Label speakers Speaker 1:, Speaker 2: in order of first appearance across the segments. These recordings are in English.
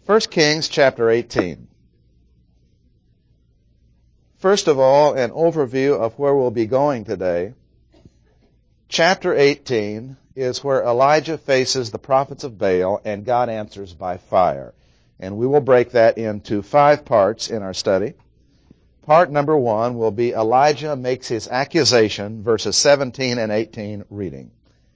Speaker 1: 1 Kings chapter 18. First of all, an overview of where we'll be going today. Chapter 18 is where Elijah faces the prophets of Baal and God answers by fire. And we will break that into 5 parts in our study. Part number 1 will be Elijah makes his accusation, verses 17 and 18 reading.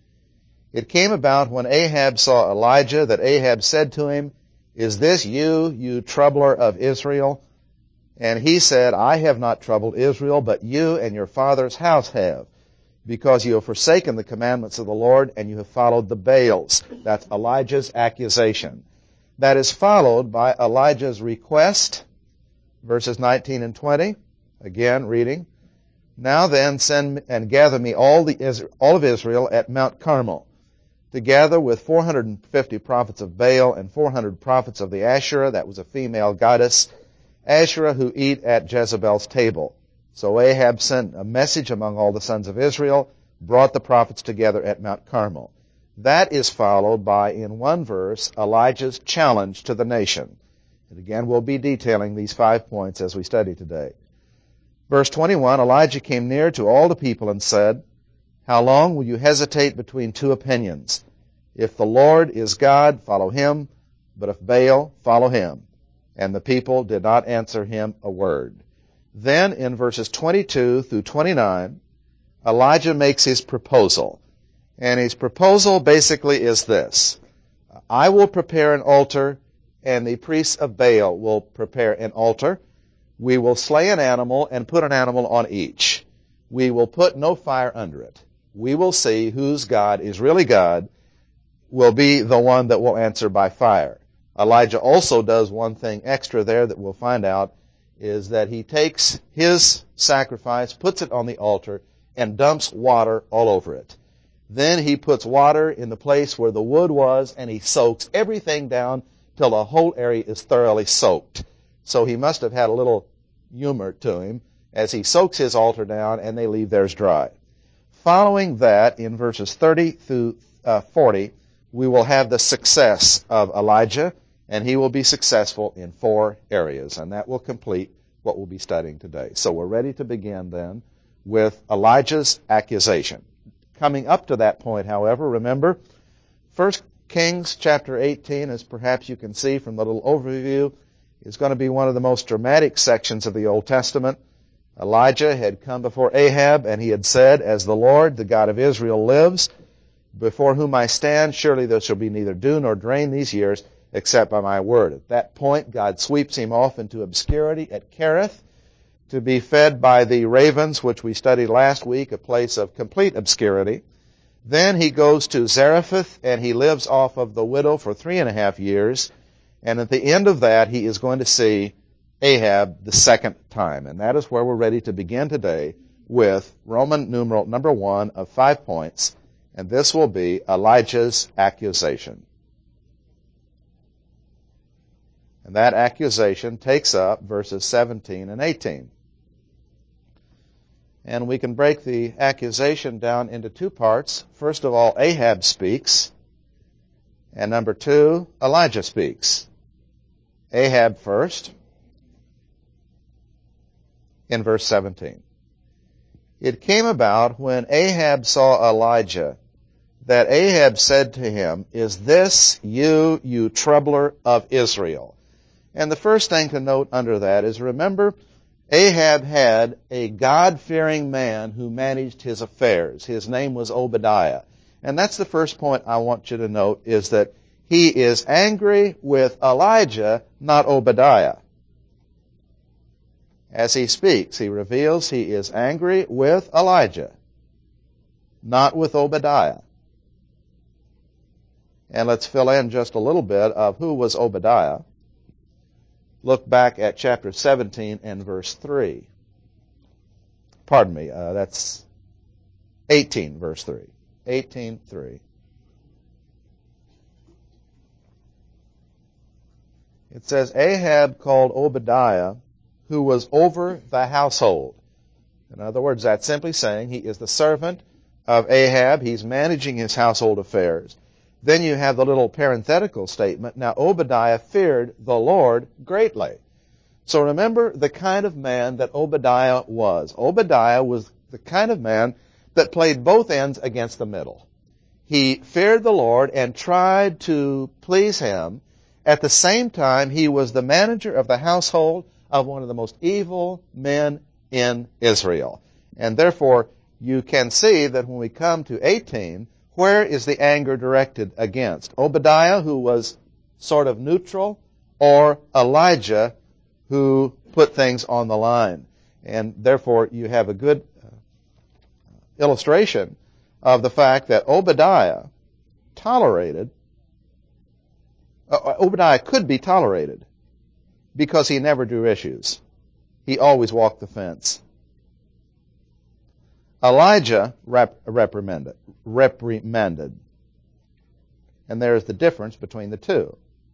Speaker 1: It came about when Ahab saw Elijah that Ahab said to him, "Is this you troubler of Israel?" And he said, "I have not troubled Israel, but you and your father's house have, because you have forsaken the commandments of the Lord and you have followed the Baals." That's Elijah's accusation. That is followed by Elijah's request, verses 19 and 20. Again, reading. "Now then, send and gather me all of Israel at Mount Carmel, together with 450 prophets of Baal and 400 prophets of the Asherah," that was a female goddess, Asherah, "who eat at Jezebel's table." So Ahab sent a message among all the sons of Israel, brought the prophets together at Mount Carmel. That is followed by, in one verse, Elijah's challenge to the nation. And again, we'll be detailing these 5 points as we study today. Verse 21, "Elijah came near to all the people and said, 'How long will you hesitate between 2 opinions? If the Lord is God, follow him, but if Baal, follow him.' And the people did not answer him a word." Then in verses 22 through 29, Elijah makes his proposal. And his proposal basically is this: "I will prepare an altar, and the priests of Baal will prepare an altar. We will slay an animal and put an animal on each. We will put no fire under it. We will see whose God is really God, will be the one that will answer by fire." Elijah also does one thing extra there that we'll find out, is that he takes his sacrifice, puts it on the altar, and dumps water all over it. Then he puts water in the place where the wood was, and he soaks everything down till the whole area is thoroughly soaked. So he must have had a little humor to him as he soaks his altar down and they leave theirs dry. Following that, in verses 30 through 40, we will have the success of Elijah, and he will be successful in 4 areas, and that will complete what we'll be studying today. So we're ready to begin then with Elijah's accusation. Coming up to that point, however, remember, 1 Kings chapter 18, as perhaps you can see from the little overview, is going to be one of the most dramatic sections of the Old Testament. Elijah had come before Ahab, and he had said, "As the Lord, the God of Israel, lives, before whom I stand, surely there shall be neither dew nor rain these years, except by my word." At that point, God sweeps him off into obscurity at Kerith to be fed by the ravens, which we studied last week, a place of complete obscurity. Then he goes to Zarephath, and he lives off of the widow for 3.5 years. And at the end of that, he is going to see Ahab the second time. And that is where we're ready to begin today with Roman numeral number 1 of 5 points. And this will be Elijah's accusation. And that accusation takes up verses 17 and 18. And we can break the accusation down into 2 parts. First of all, Ahab speaks. And number 2, Elijah speaks. Ahab first, in verse 17. "It came about when Ahab saw Elijah that Ahab said to him, 'Is this you troubler of Israel?'" And the first thing to note under that is, remember, Ahab had a God-fearing man who managed his affairs. His name was Obadiah. And that's the first point I want you to note, is that he is angry with Elijah, not Obadiah. As he speaks, he reveals he is angry with Elijah, not with Obadiah. And let's fill in just a little bit of who was Obadiah. Look back at chapter 17 and verse 3. Pardon me, that's 18, verse 3. 18:3. It says, "Ahab called Obadiah, who was over the household." In other words, that's simply saying he is the servant of Ahab. He's managing his household affairs. Then you have the little parenthetical statement, now Obadiah feared the Lord greatly. So remember the kind of man that Obadiah was. Obadiah was the kind of man that played both ends against the middle. He feared the Lord and tried to please Him. At the same time, he was the manager of the household of one of the most evil men in Israel. And therefore, you can see that when we come to 18, where is the anger directed against? Obadiah, who was sort of neutral, or Elijah, who put things on the line? And therefore, you have a good illustration of the fact that Obadiah could be tolerated because he never drew issues. He always walked the fence. Elijah reprimanded. And there is the difference between the two.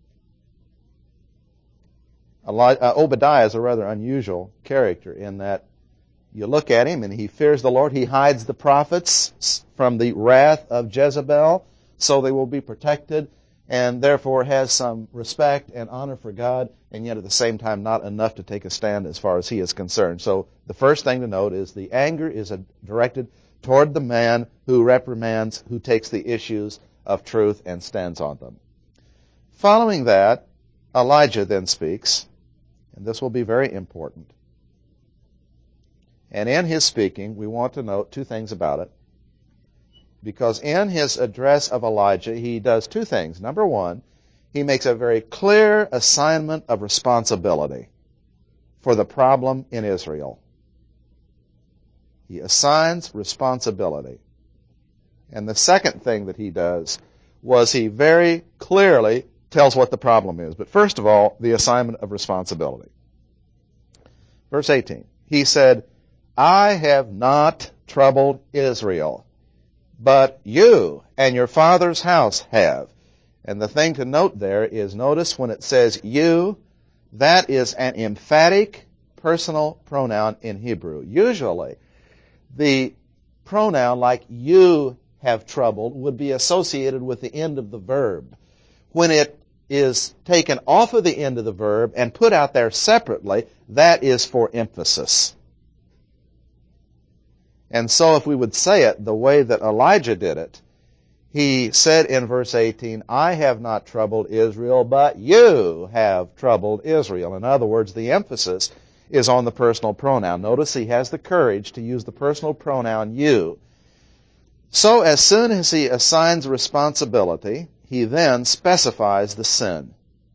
Speaker 1: Obadiah is a rather unusual character in that you look at him and he fears the Lord. He hides the prophets from the wrath of Jezebel so they will be protected, and therefore has some respect and honor for God, and yet at the same time not enough to take a stand as far as he is concerned. So the first thing to note is the anger is directed toward the man who reprimands, who takes the issues of truth and stands on them. Following that, Elijah then speaks, and this will be very important. And in his speaking, we want to note two things about it. Because in his address of Elijah, he does two things. Number one, he makes a very clear assignment of responsibility for the problem in Israel. He assigns responsibility. And the second thing that he does was he very clearly tells what the problem is. But first of all, the assignment of responsibility. Verse 18, he said, I have not troubled Israel, but you and your father's house have. And the thing to note there is, notice when it says you, that is an emphatic personal pronoun in Hebrew. Usually, the pronoun like you have troubled would be associated with the end of the verb. When it is taken off of the end of the verb and put out there separately, that is for emphasis. And so if we would say it the way that Elijah did it, he said in verse 18, I have not troubled Israel, but you have troubled Israel. In other words, the emphasis is on the personal pronoun. Notice he has the courage to use the personal pronoun you. So as soon as he assigns responsibility, he then specifies the sin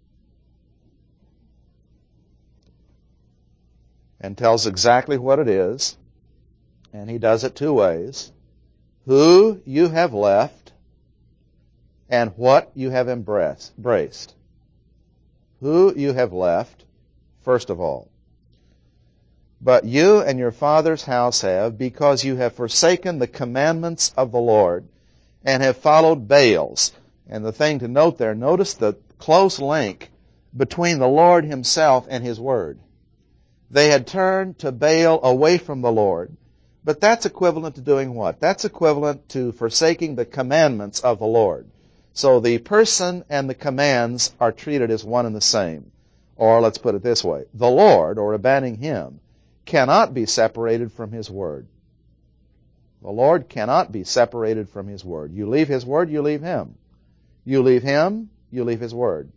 Speaker 1: and tells exactly what it is. And he does it two ways. Who you have left and what you have embraced. Who you have left, first of all. But you and your father's house have, because you have forsaken the commandments of the Lord and have followed Baals. And the thing to note there, notice the close link between the Lord himself and his word. They had turned to Baal away from the Lord. But that's equivalent to doing what? That's equivalent to forsaking the commandments of the Lord. So the person and the commands are treated as one and the same. Or let's put it this way. The Lord, or abandoning him, cannot be separated from his word. The Lord cannot be separated from his word. You leave his word, you leave him. You leave him, you leave his word.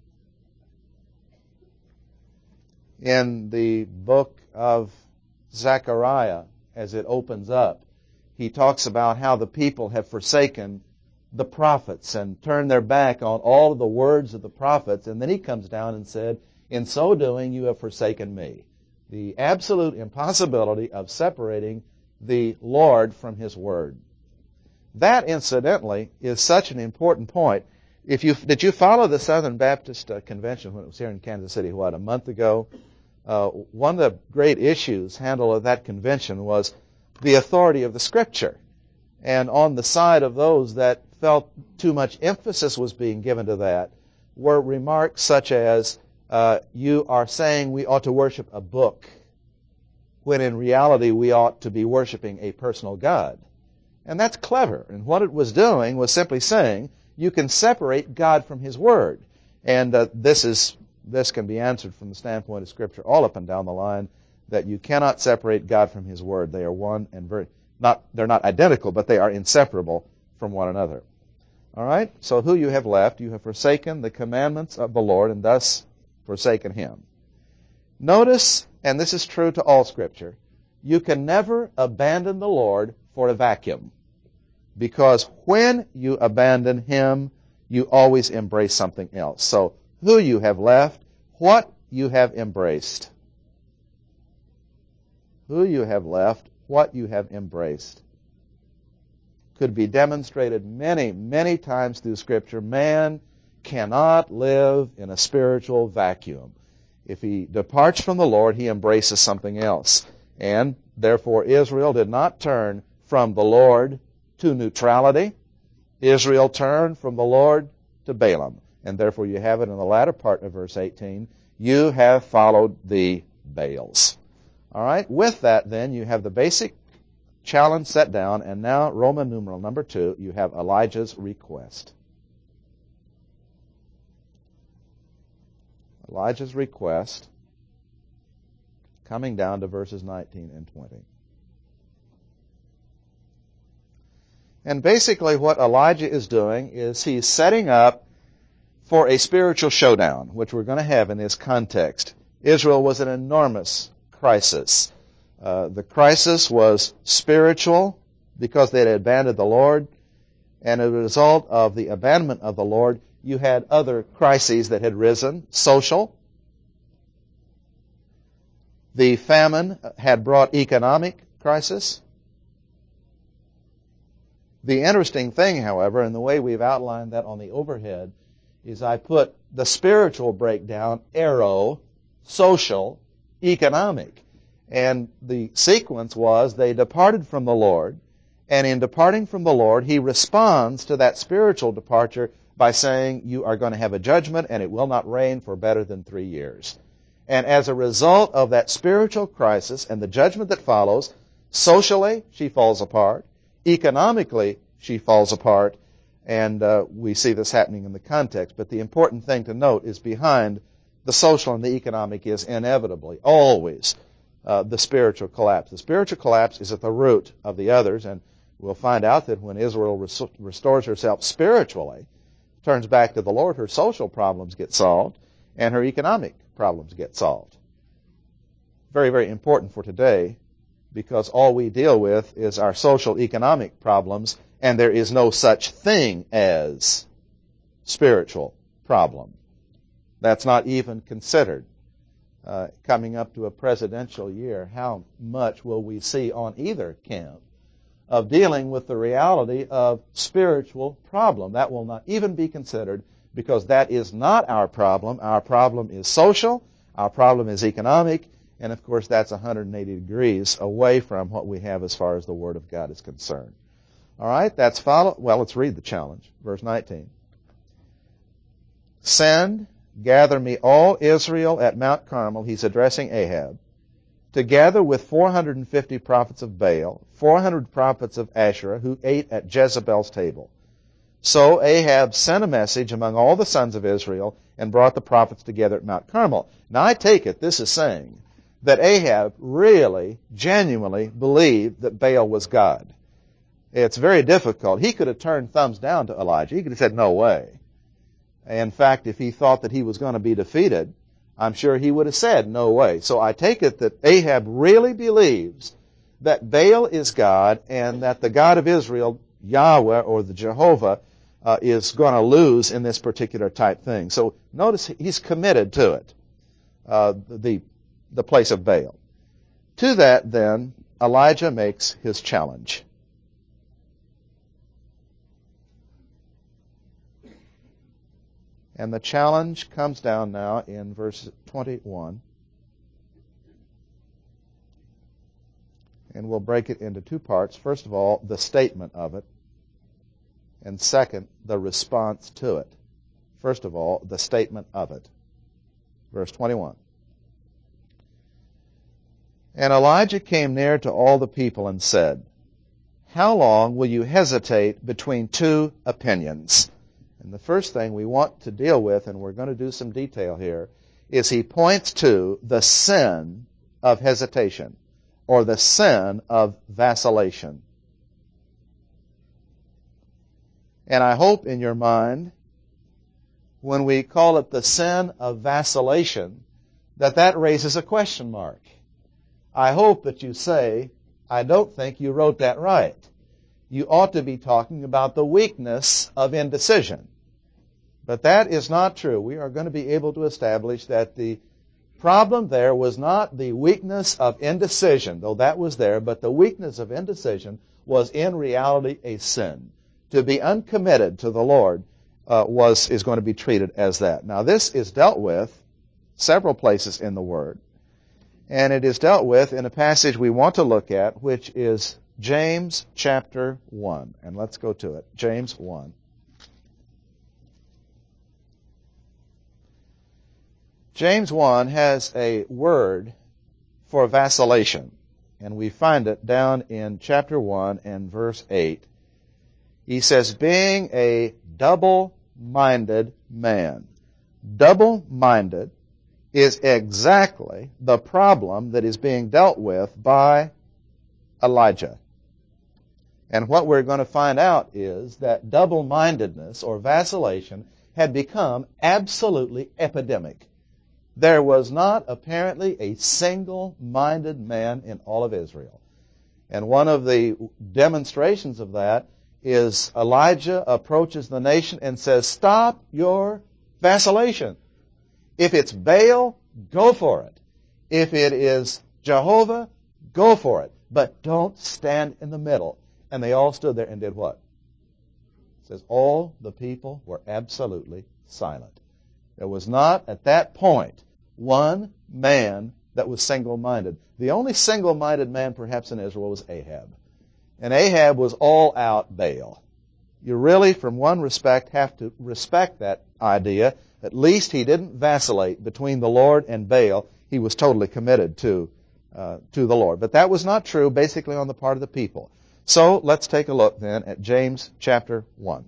Speaker 1: In the book of Zechariah, as it opens up, he talks about how the people have forsaken the prophets and turned their back on all of the words of the prophets. And then he comes down and said, in so doing, you have forsaken me. The absolute impossibility of separating the Lord from his word. That, incidentally, is such an important point. Did you follow the Southern Baptist Convention when it was here in Kansas City, a month ago? One of the great issues handled at that convention was the authority of the Scripture. And on the side of those that felt too much emphasis was being given to that were remarks such as, you are saying we ought to worship a book, when in reality we ought to be worshiping a personal God. And that's clever. And what it was doing was simply saying, you can separate God from His Word. And this can be answered from the standpoint of Scripture all up and down the line, that you cannot separate God from His Word. They are one and they're not identical, but they are inseparable from one another. All right? So who you have left, you have forsaken the commandments of the Lord and thus forsaken Him. Notice, and this is true to all Scripture, you can never abandon the Lord for a vacuum. Because when you abandon Him, you always embrace something else. So who you have left, what you have embraced. Who you have left, what you have embraced. Could be demonstrated many, many times through Scripture. Man cannot live in a spiritual vacuum. If he departs from the Lord, he embraces something else. And therefore Israel did not turn from the Lord to neutrality. Israel turned from the Lord to Balaam. And therefore you have it in the latter part of verse 18. You have followed the Baals. All right, with that then you have the basic challenge set down, and now Roman numeral number 2, you have Elijah's request. Elijah's request, coming down to verses 19 and 20. And basically what Elijah is doing is he's setting up for a spiritual showdown, which we're going to have in this context. Israel was an enormous crisis. The crisis was spiritual because they had abandoned the Lord, and as a result of the abandonment of the Lord, you had other crises that had risen, social. The famine had brought economic crisis. The interesting thing, however, and the way we've outlined that on the overhead, is I put the spiritual breakdown, arrow, social, economic. And the sequence was they departed from the Lord, and in departing from the Lord, He responds to that spiritual departure by saying, you are going to have a judgment, and it will not rain for better than 3 years. And as a result of that spiritual crisis and the judgment that follows, socially, she falls apart. Economically, she falls apart. And we see this happening in the context. But the important thing to note is behind the social and the economic is inevitably, always, the spiritual collapse. The spiritual collapse is at the root of the others, and we'll find out that when Israel restores herself spiritually, turns back to the Lord, her social problems get solved, and her economic problems get solved. Very, very important for today, because all we deal with is our social economic problems, and there is no such thing as spiritual problem. That's not even considered. Coming up to a presidential year, how much will we see on either camp of dealing with the reality of spiritual problem? That will not even be considered, because that is not our problem. Our problem is social, our problem is economic, and of course that's 180 degrees away from what we have as far as the Word of God is concerned. All right, that's follow. Well, let's read the challenge. Verse 19. Gather me all Israel at Mount Carmel. He's addressing Ahab. Together with 450 prophets of Baal, 400 prophets of Asherah, who ate at Jezebel's table. So Ahab sent a message among all the sons of Israel and brought the prophets together at Mount Carmel. Now I take it this is saying that Ahab really, genuinely believed that Baal was God. It's very difficult. He could have turned thumbs down to Elijah. He could have said, no way. In fact, if he thought that he was going to be defeated, I'm sure he would have said, no way. So I take it that Ahab really believes that Baal is God and that the God of Israel, Yahweh or the Jehovah, is going to lose in this particular type thing. So notice he's committed to it, the place of Baal. To that, then, Elijah makes his challenge. And the challenge comes down now in verse 21. And we'll break it into two parts. First of all, the statement of it. And second, the response to it. First of all, the statement of it. Verse 21. And Elijah came near to all the people and said, how long will you hesitate between two opinions? And the first thing we want to deal with, and we're going to do some detail here, is he points to the sin of hesitation, or the sin of vacillation. And I hope in your mind, when we call it the sin of vacillation, that raises a question mark. I hope that you say, I don't think you wrote that right. You ought to be talking about the weakness of indecision. But that is not true. We are going to be able to establish that the problem there was not the weakness of indecision, though that was there, but the weakness of indecision was in reality a sin. To be uncommitted to the Lord is going to be treated as that. Now this is dealt with several places in the Word, and it is dealt with in a passage we want to look at, which is James chapter 1. And let's go to it. James 1. James 1 has a word for vacillation, and we find it down in chapter 1 and verse 8. He says, being a double-minded man. Double-minded is exactly the problem that is being dealt with by Elijah. And what we're going to find out is that double-mindedness or vacillation had become absolutely epidemic. There was not apparently a single-minded man in all of Israel. And one of the demonstrations of that is Elijah approaches the nation and says, stop your vacillation. If it's Baal, go for it. If it is Jehovah, go for it. But don't stand in the middle. And they all stood there and did what? It says all the people were absolutely silent. There was not at that point one man that was single-minded. The only single-minded man perhaps in Israel was Ahab. And Ahab was all out Baal. You really, from one respect, have to respect that idea. At least he didn't vacillate between the Lord and Baal. He was totally committed to the Lord. But that was not true basically on the part of the people. So let's take a look then at James chapter 1.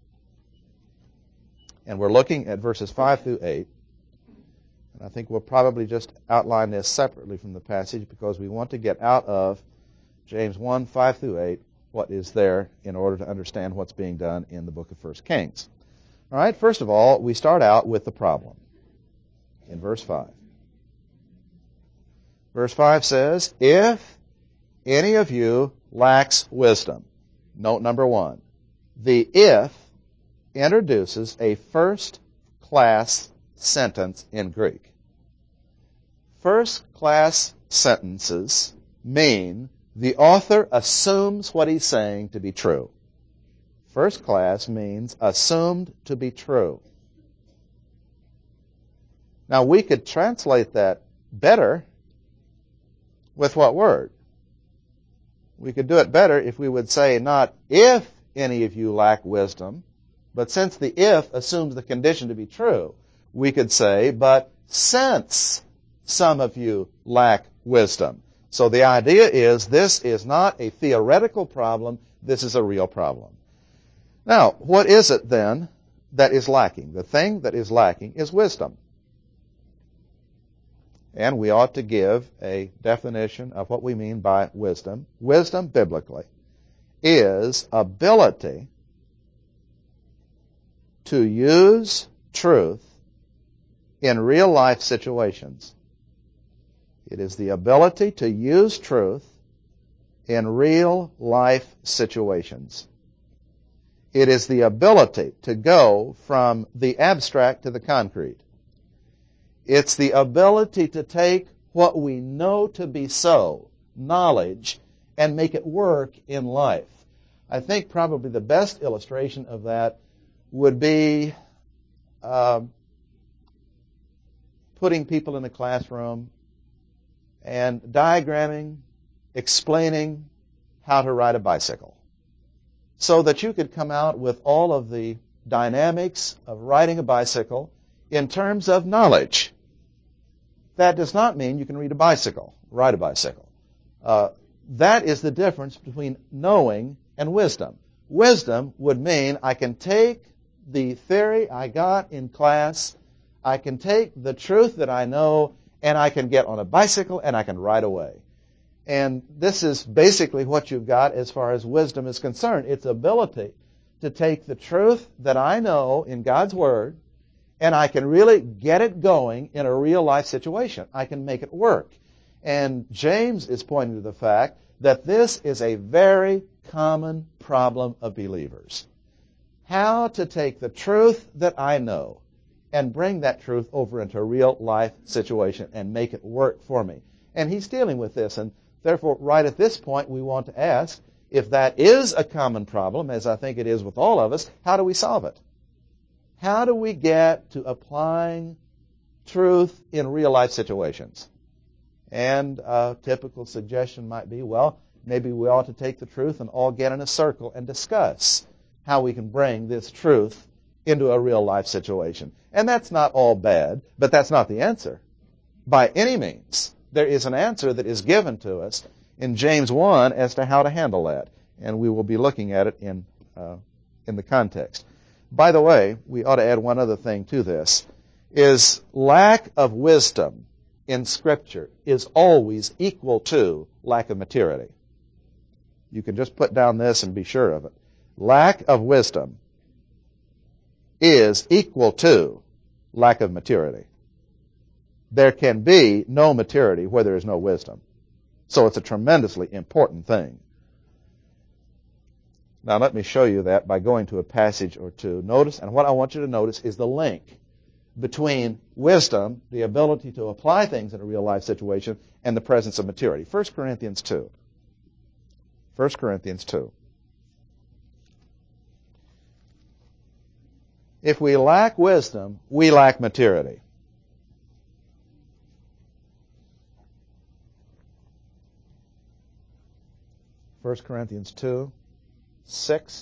Speaker 1: And we're looking at verses 5 through 8. And I think we'll probably just outline this separately from the passage because we want to get out of James 1, 5 through 8, what is there in order to understand what's being done in the book of 1 Kings. All right, first of all, we start out with the problem in verse 5. Verse 5 says, if any of you lacks wisdom. Note number 1. The if introduces a first-class sentence in Greek. First-class sentences mean the author assumes what he's saying to be true. First class means assumed to be true. Now we could translate that better with what word? We could do it better if we would say not if any of you lack wisdom, but since the if assumes the condition to be true, we could say, but since some of you lack wisdom. So the idea is this is not a theoretical problem, this is a real problem. Now, what is it then that is lacking? The thing that is lacking is wisdom. And we ought to give a definition of what we mean by wisdom. Wisdom, biblically, is ability to use truth in real life situations. It is the ability to use truth in real life situations. It is the ability to go from the abstract to the concrete. It's the ability to take what we know to be so, knowledge, and make it work in life. I think probably the best illustration of that would be putting people in a classroom and diagramming, explaining how to ride a bicycle so that you could come out with all of the dynamics of riding a bicycle in terms of knowledge. That does not mean you can ride a bicycle. That is the difference between knowing and wisdom. Wisdom would mean I can take the theory I got in class. I can take the truth that I know, and I can get on a bicycle, and I can ride away. And this is basically what you've got as far as wisdom is concerned. Its ability to take the truth that I know in God's Word, and I can really get it going in a real life situation. I can make it work. And James is pointing to the fact that this is a very common problem of believers. How to take the truth that I know and bring that truth over into a real life situation and make it work for me. And he's dealing with this, and therefore right at this point we want to ask, if that is a common problem, as I think it is with all of us, how do we solve it? How do we get to applying truth in real life situations? And a typical suggestion might be, well, maybe we ought to take the truth and all get in a circle and discuss how we can bring this truth into a real life situation. And that's not all bad, but that's not the answer. By any means, there is an answer that is given to us in James 1 as to how to handle that. And we will be looking at it in the context. By the way, we ought to add one other thing to this, is lack of wisdom in Scripture is always equal to lack of maturity. You can just put down this and be sure of it. Lack of wisdom is equal to lack of maturity. There can be no maturity where there is no wisdom. So it's a tremendously important thing. Now let me show you that by going to a passage or two. Notice, and what I want you to notice is the link between wisdom, the ability to apply things in a real life situation, and the presence of maturity. 1 Corinthians 2. 1 Corinthians 2. If we lack wisdom, we lack maturity. First Corinthians 2, 6.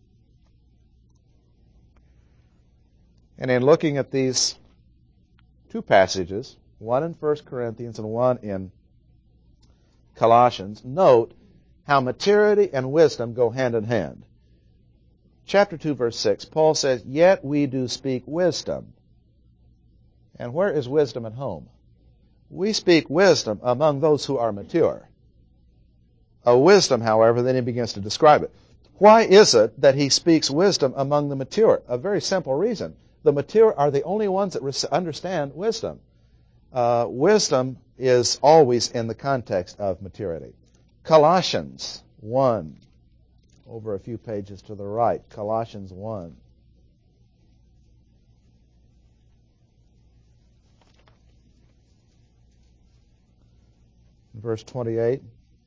Speaker 1: And in looking at these two passages, one in 1 Corinthians and one in Colossians, note how maturity and wisdom go hand in hand. Chapter 2, verse 6, Paul says, "Yet we do speak wisdom." And where is wisdom at home? We speak wisdom among those who are mature. A wisdom, however, then he begins to describe it. Why is it that he speaks wisdom among the mature? A very simple reason. The mature are the only ones that understand wisdom. Wisdom is always in the context of maturity. Colossians 1, over a few pages to the right. Colossians 1. Verse 28.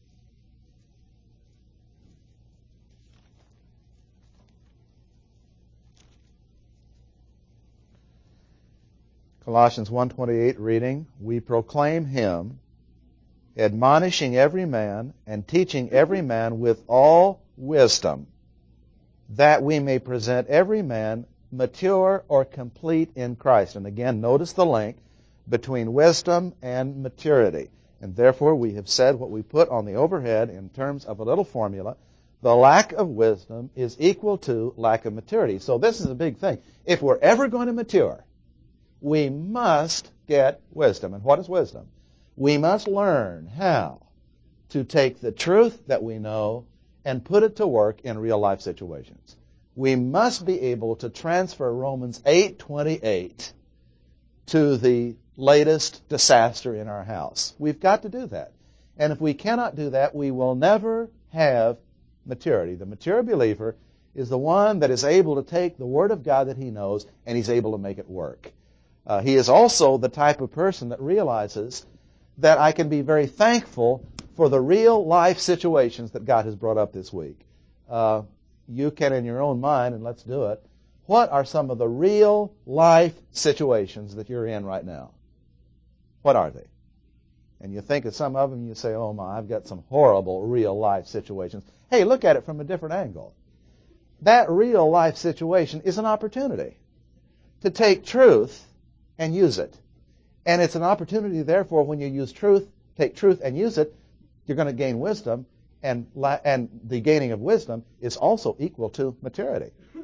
Speaker 1: Colossians 1:28 reading, "We proclaim him, admonishing every man and teaching every man with all wisdom, that we may present every man mature or complete in Christ." And again, notice the link between wisdom and maturity. And therefore, we have said what we put on the overhead in terms of a little formula. The lack of wisdom is equal to lack of maturity. So this is a big thing. If we're ever going to mature, we must get wisdom. And what is wisdom? We must learn how to take the truth that we know and put it to work in real life situations. We must be able to transfer Romans 8:28 to the latest disaster in our house. We've got to do that. And if we cannot do that, we will never have maturity. The mature believer is the one that is able to take the Word of God that he knows and he's able to make it work. He is also the type of person that realizes that I can be very thankful for the real life situations that God has brought up this week. You can in your own mind, and let's do it. What are some of the real life situations that you're in right now? What are they? And you think of some of them and you say, oh my, I've got some horrible real life situations. Hey, look at it from a different angle. That real life situation is an opportunity to take truth and use it. And it's an opportunity, therefore, when you use truth, take truth and use it, you're going to gain wisdom, and the gaining of wisdom is also equal to maturity.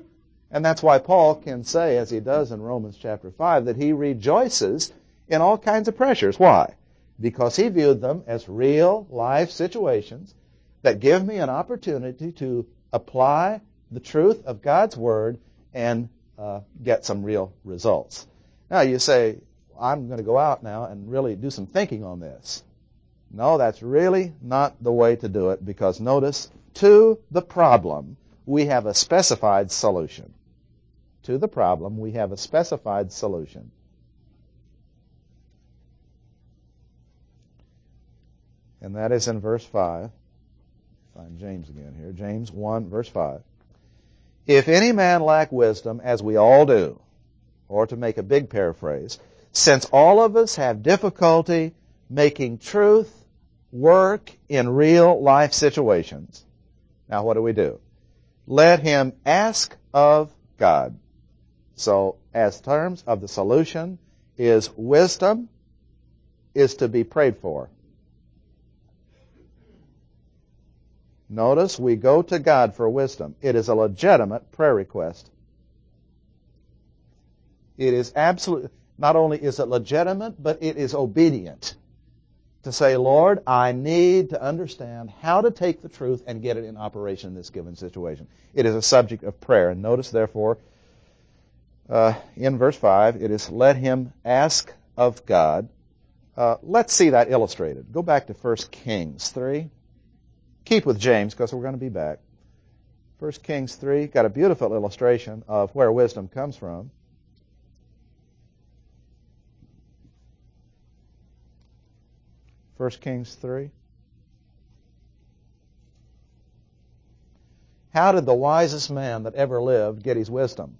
Speaker 1: And that's why Paul can say, as he does in Romans chapter 5, that he rejoices in all kinds of pressures. Why? Because he viewed them as real life situations that give me an opportunity to apply the truth of God's Word and get some real results. Now you say, I'm going to go out now and really do some thinking on this. No, that's really not the way to do it, because notice, to the problem, we have a specified solution. To the problem, we have a specified solution. And that is in verse 5. Find James again here. James 1, verse 5. If any man lack wisdom, as we all do, or to make a big paraphrase, since all of us have difficulty making truth work in real life situations, now what do? Let him ask of God. So, as terms of the solution, is wisdom is to be prayed for. Notice, we go to God for wisdom. It is a legitimate prayer request. It is absolute. Not only is it legitimate, but it is obedient. To say, Lord, I need to understand how to take the truth and get it in operation in this given situation. It is a subject of prayer. And notice, therefore, in verse 5, it is, let him ask of God. Let's see that illustrated. Go back to 1 Kings 3. Keep with James, because we're going to be back. 1 Kings 3 got a beautiful illustration of where wisdom comes from. 1 Kings 3. How did the wisest man that ever lived get his wisdom?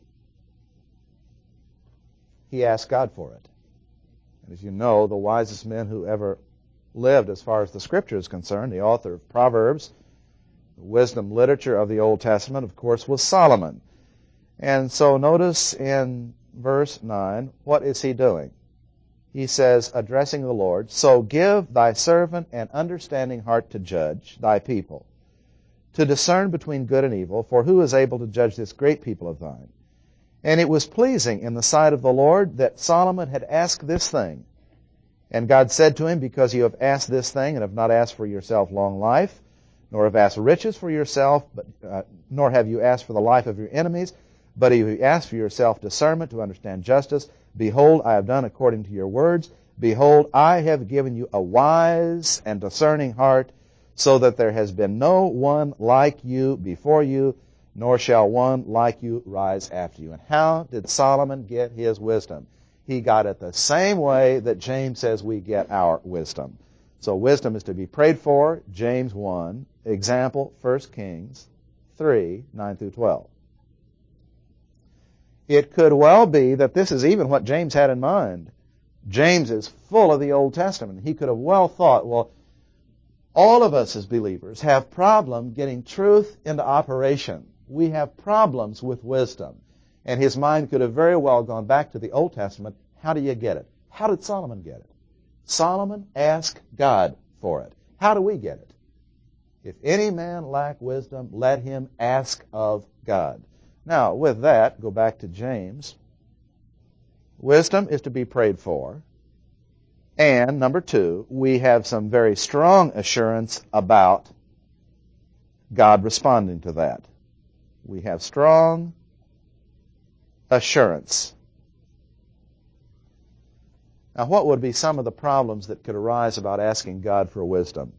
Speaker 1: He asked God for it. And as you know, the wisest men who ever lived, as far as the Scripture is concerned, the author of Proverbs, the wisdom literature of the Old Testament, of course, was Solomon. And so notice in verse 9, what is he doing? He says, addressing the Lord, so give thy servant an understanding heart to judge thy people, to discern between good and evil, for who is able to judge this great people of thine? And it was pleasing in the sight of the Lord that Solomon had asked this thing. And God said to him, because you have asked this thing, and have not asked for yourself long life, nor have asked riches for yourself, nor have you asked for the life of your enemies, but you have asked for yourself discernment to understand justice, behold, I have done according to your words. Behold, I have given you a wise and discerning heart, so that there has been no one like you before you, nor shall one like you rise after you. And how did Solomon get his wisdom? He got it the same way that James says we get our wisdom. So wisdom is to be prayed for, James 1. Example, 1 Kings 3, 9 through 12. It could well be that this is even what James had in mind. James is full of the Old Testament. He could have well thought, well, all of us as believers have problems getting truth into operation. We have problems with wisdom. And his mind could have very well gone back to the Old Testament. How do you get it? How did Solomon get it? Solomon asked God for it. How do we get it? If any man lack wisdom, let him ask of God. Now, with that, go back to James. Wisdom is to be prayed for. And, number 2, we have some very strong assurance about God responding to that. We have strong assurance. Now, what would be some of the problems that could arise about asking God for wisdom?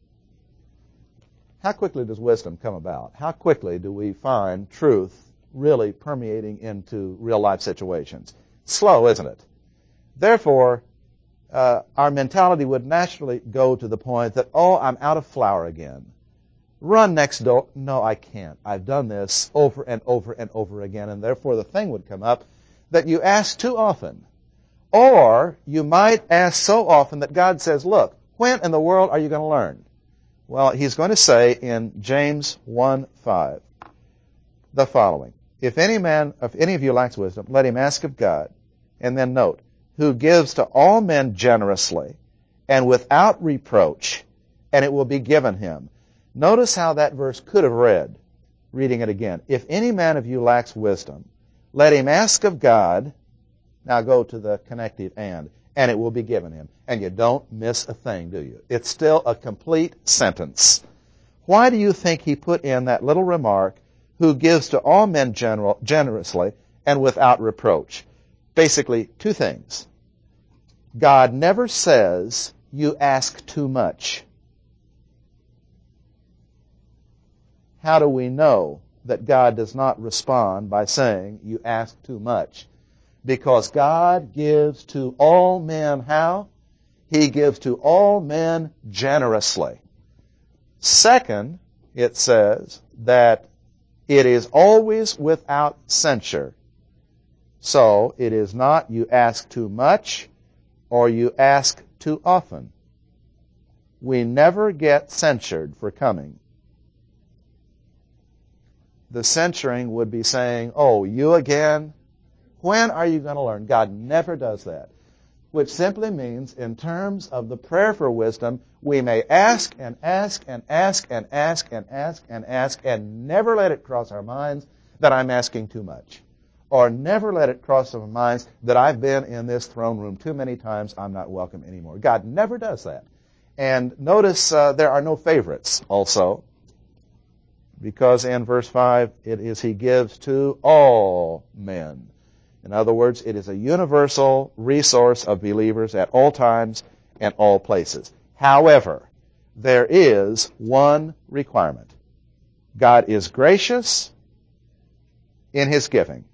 Speaker 1: How quickly does wisdom come about? How quickly do we find truth really permeating into real-life situations? Slow, isn't it? Therefore, our mentality would naturally go to the point that, oh, I'm out of flour again. Run next door. No, I can't. I've done this over and over and over again, and therefore the thing would come up that you ask too often. Or you might ask so often that God says, look, when in the world are you going to learn? Well, he's going to say in James 1:5 the following. If any of you lacks wisdom, let him ask of God. And then note, who gives to all men generously and without reproach, and it will be given him. Notice how that verse could have read. Reading it again. If any man of you lacks wisdom, let him ask of God. Now go to the connective and it will be given him. And you don't miss a thing, do you? It's still a complete sentence. Why do you think he put in that little remark, who gives to all men generously and without reproach? Basically, two things. God never says you ask too much. How do we know that God does not respond by saying you ask too much? Because God gives to all men how? He gives to all men generously. Second, it says that it is always without censure. So it is not you ask too much or you ask too often. We never get censured for coming. The censuring would be saying, oh, you again? When are you going to learn? God never does that. Which simply means, in terms of the prayer for wisdom, we may ask and ask and ask and ask and ask and ask and never let it cross our minds that I'm asking too much. Or never let it cross our minds that I've been in this throne room too many times, I'm not welcome anymore. God never does that. And notice there are no favorites also. Because in verse 5, it is He gives to all men. In other words, it is a universal resource of believers at all times and all places. However, there is one requirement. God is gracious in His giving.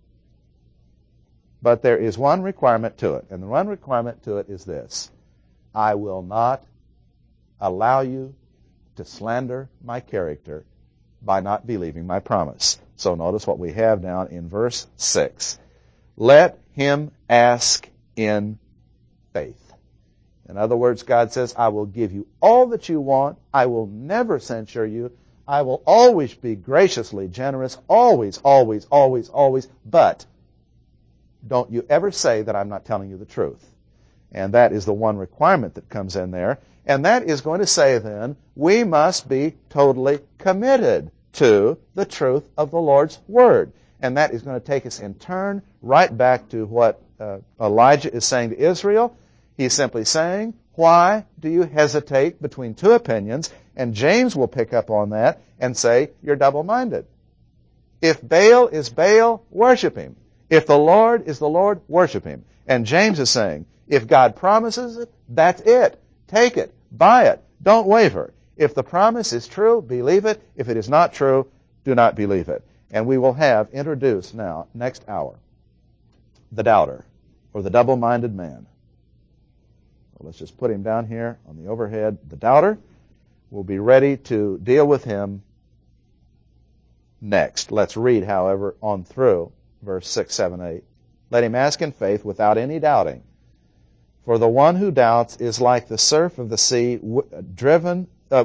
Speaker 1: But there is one requirement to it. And the one requirement to it is this. I will not allow you to slander my character by not believing my promise. So notice what we have down in verse 6. Let him ask in faith. In other words, God says, I will give you all that you want. I will never censure you. I will always be graciously generous. Always, always, always, always. But don't you ever say that I'm not telling you the truth. And that is the one requirement that comes in there. And that is going to say then, we must be totally committed to the truth of the Lord's Word. And that is going to take us in turn right back to what Elijah is saying to Israel. He's simply saying, why do you hesitate between two opinions? And James will pick up on that and say, you're double-minded. If Baal is Baal, worship him. If the Lord is the Lord, worship him. And James is saying, if God promises it, that's it. Take it. Buy it. Don't waver. If the promise is true, believe it. If it is not true, do not believe it. And we will have introduced now, next hour, the doubter, or the double-minded man. Well, let's just put him down here on the overhead. The doubter. We'll be ready to deal with him next. Let's read, however, on through verse 6, 7, 8. Let him ask in faith without any doubting. For the one who doubts is like the surf of the sea driven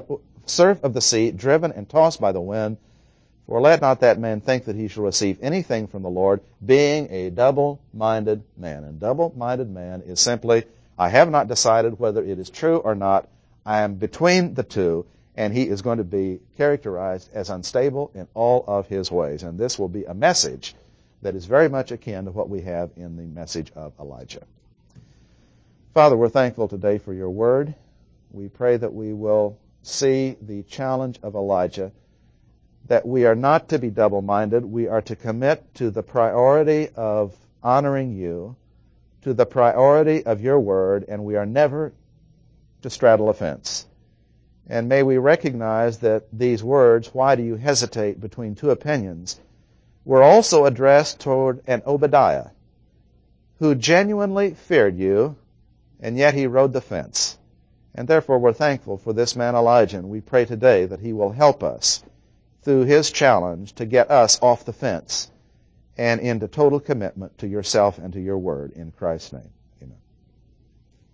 Speaker 1: and tossed by the wind. For let not that man think that he shall receive anything from the Lord, being a double-minded man. And double-minded man is simply, I have not decided whether it is true or not. I am between the two, and he is going to be characterized as unstable in all of his ways. And this will be a message that is very much akin to what we have in the message of Elijah. Father, we're thankful today for your word. We pray that we will see the challenge of Elijah, that we are not to be double-minded. We are to commit to the priority of honoring you, to the priority of your word, and we are never to straddle a fence. And may we recognize that these words, why do you hesitate between two opinions, were also addressed toward an Obadiah who genuinely feared you, and yet he rode the fence. And therefore we're thankful for this man Elijah, and we pray today that he will help us through his challenge to get us off the fence and into total commitment to yourself and to your word in Christ's name.